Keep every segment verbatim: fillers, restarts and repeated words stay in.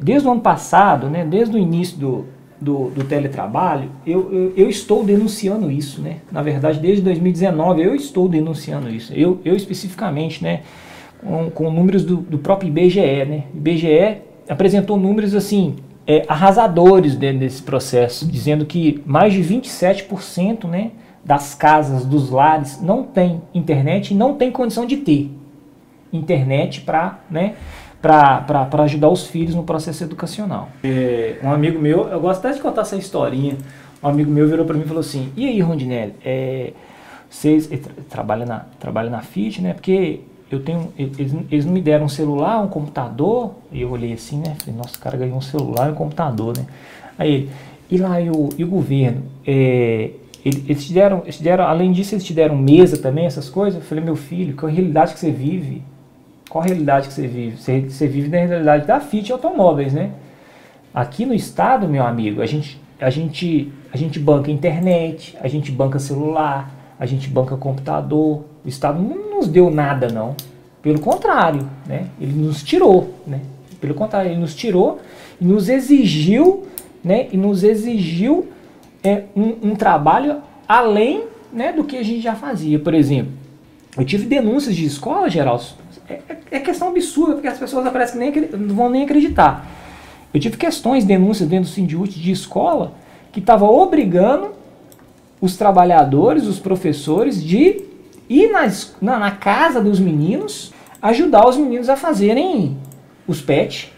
desde o ano passado, né, desde o início do, do, do teletrabalho, eu, eu, eu estou denunciando isso, né? Na verdade, desde dois mil e dezenove eu estou denunciando isso. Eu, eu especificamente, né, com, com números do, do próprio I B G E, né? O I B G E apresentou números assim, é, arrasadores dentro desse processo, dizendo que mais de vinte e sete por cento, né, das casas, dos lares, não tem internet e não tem condição de ter internet para, né, para ajudar os filhos no processo educacional. É, um amigo meu, eu gosto até de contar essa historinha, um amigo meu virou para mim e falou assim, e aí, Rondinelli, é, vocês tra trabalham na, trabalha na Fiat, né, porque eu tenho, eles, eles não me deram um celular, um computador, e eu olhei assim, né, falei, nossa, o cara ganhou um celular e um computador, né, aí ele, e lá, e o, e o governo, é, eles te deram, eles te deram, além disso, eles te deram mesa também, essas coisas? Eu falei, meu filho, qual a realidade que você vive? Qual a realidade que você vive? Você, você vive na realidade da Fiat Automóveis, né? Aqui no estado, meu amigo, a gente, a gente, a gente banca internet, a gente banca celular, a gente banca computador. O estado não nos deu nada, não. Pelo contrário, né? Ele nos tirou, né? Pelo contrário, ele nos tirou e nos exigiu, né? E nos exigiu é, um, um trabalho além, né, do que a gente já fazia. Por exemplo, eu tive denúncias de escola, Geraldo. É, é, é questão absurda, porque as pessoas parecem que nem, não vão nem acreditar. Eu tive questões, denúncias dentro do Sindiúte de escola que estava obrigando os trabalhadores, os professores, de ir na, na, na casa dos meninos, ajudar os meninos a fazerem os P E T.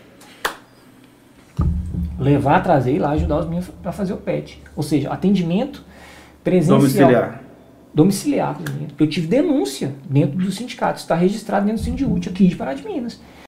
Levar, trazer e ir lá ajudar os meninos a fazer o P E T. Ou seja, atendimento presencial. Domiciliar. Domiciliar. Eu tive denúncia dentro do sindicato. Está registrado dentro do Sindiúte aqui de Pará de Minas.